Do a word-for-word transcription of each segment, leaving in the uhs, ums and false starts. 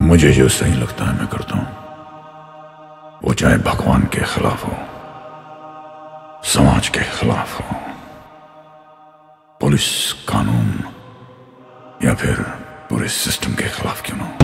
मुझे जो सही लगता है मैं करता हूं, वो चाहे भगवान के खिलाफ हो, समाज के खिलाफ हो, पुलिस कानून या फिर पूरे सिस्टम के खिलाफ क्यों ना हो।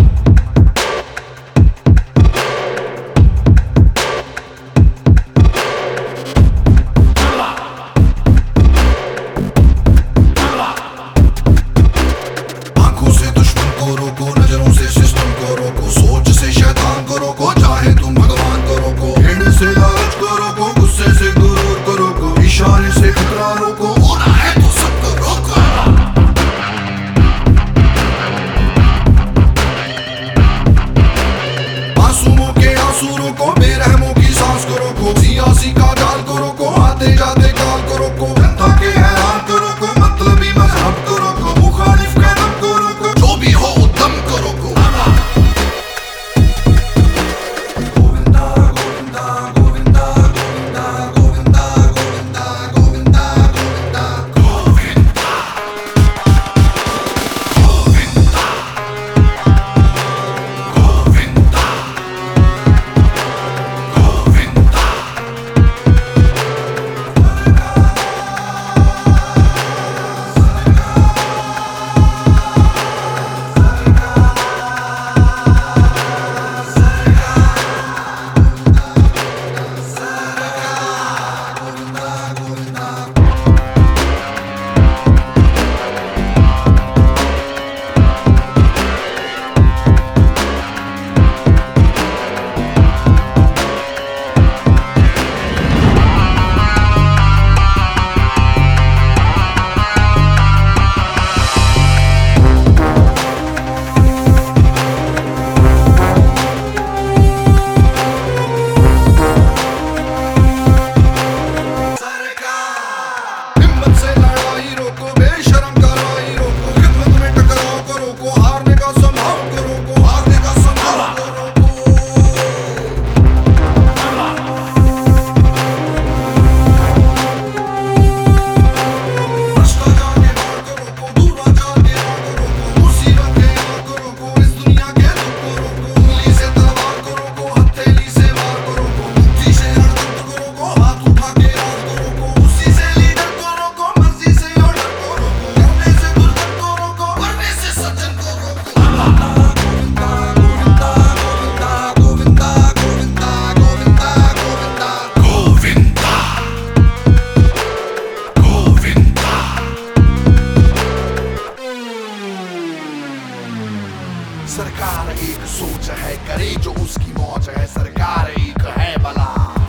सरकार एक सोच है, करे जो उसकी मौज है। सरकार एक है बला,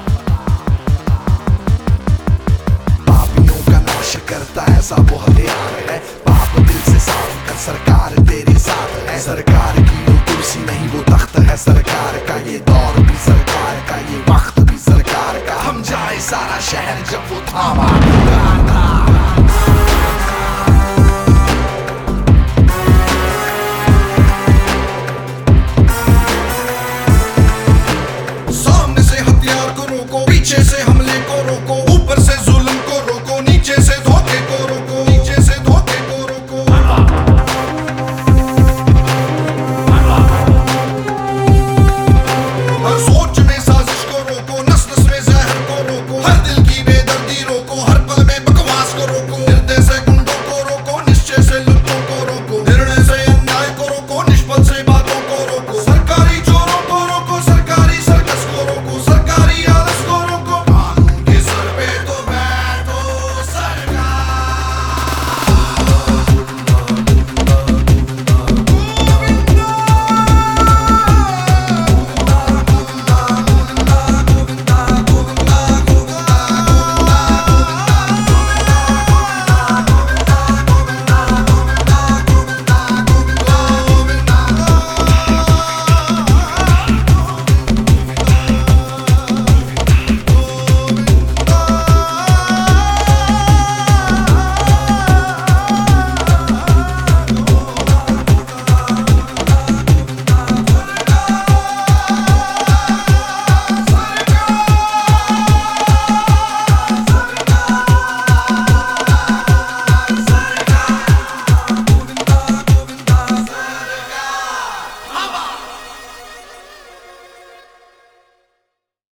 पापियों का नाश करता है, ऐसा वो हथियार है। पाप दिल से साफ कर, सरकार तेरे साथ है। सरकार की वो कुर्सी नहीं वो तख्त है। सरकार का ये दौर भी सरकार का, ये वक्त भी सरकार का। हम जाए सारा शहर जब वो थामा था।